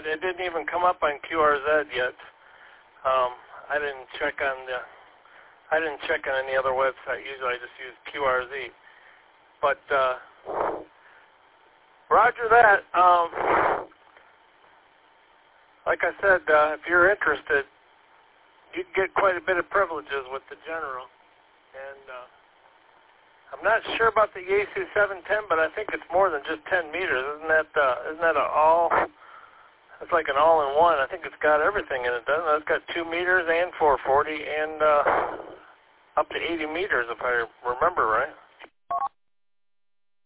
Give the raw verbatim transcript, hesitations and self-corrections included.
it didn't even come up on Q R Z yet. Um, I didn't check on the, I didn't check on any other website. Usually I just use Q R Z. But uh, roger that. Um, like I said, uh, if you're interested, you can get quite a bit of privileges with the General. And uh, I'm not sure about the Yaesu seven ten, but I think it's more than just ten meters. Isn't that uh, isn't that a all? It's like an all-in-one. I think it's got everything in it, doesn't it? It's got two meters and four forty and uh, up to eighty meters, if I remember right.